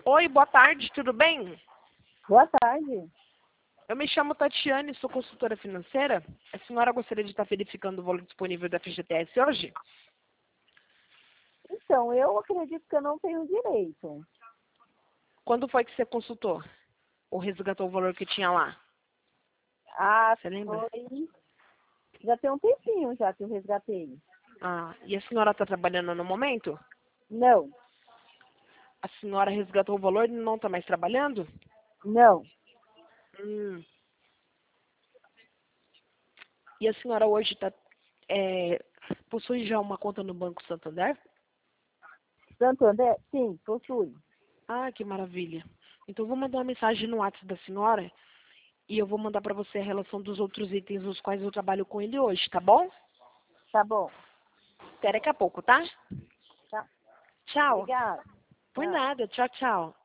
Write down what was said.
Oi, boa tarde, tudo bem? Boa tarde. Eu me chamo Tatiane, sou consultora financeira. A senhora gostaria de estar verificando o valor disponível da FGTS hoje? Então, eu acredito que eu não tenho direito. Quando foi que você consultou? Ou resgatou o valor que tinha lá? Ah, Você lembra? foi. Já tem um tempinho já que eu resgatei. Ah, e a senhora está trabalhando no momento? Não, A senhora resgatou o valor e não está mais trabalhando? não. Hum. E a senhora hoje possui já uma conta no Banco Santander? Santander? Sim, possui. Ah, que maravilha. Então, eu vou mandar uma mensagem no WhatsApp da senhora e eu vou mandar para você a relação dos outros itens nos quais eu trabalho com ele hoje, tá bom? Tá bom. Até daqui a pouco, tá? Tá. Tchau. Obrigada. Por Tchau. nada. Tchau, tchau.